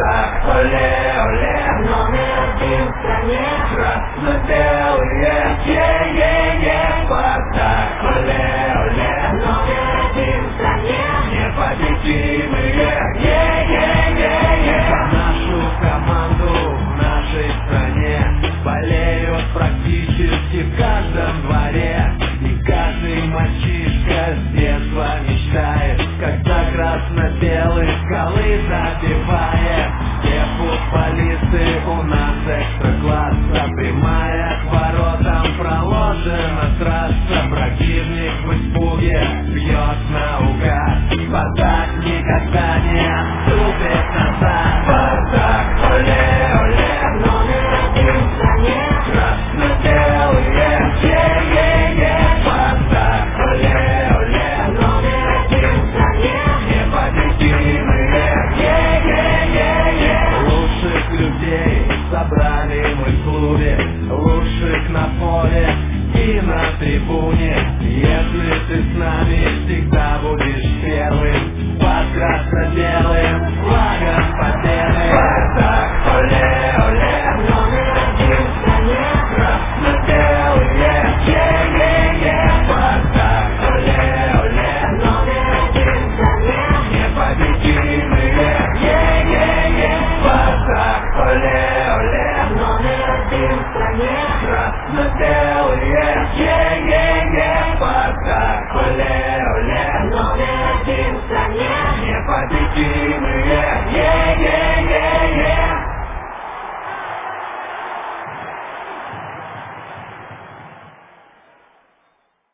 Спартак, оле, оле, номер один в стране. Красно-белые, е-е-е. Спартак, оле, оле, номер один в стране. Непобедимые, е-е-е-е. За нашу команду в нашей стране болеют практически в каждом дворе. И каждый мальчишка с детства мечтает, когда красно-белый голы забивает. Все футболисты у нас экстра-класса, прямая к воротам проложена трасса. Противник в испуге бьет наугад, подать никогда не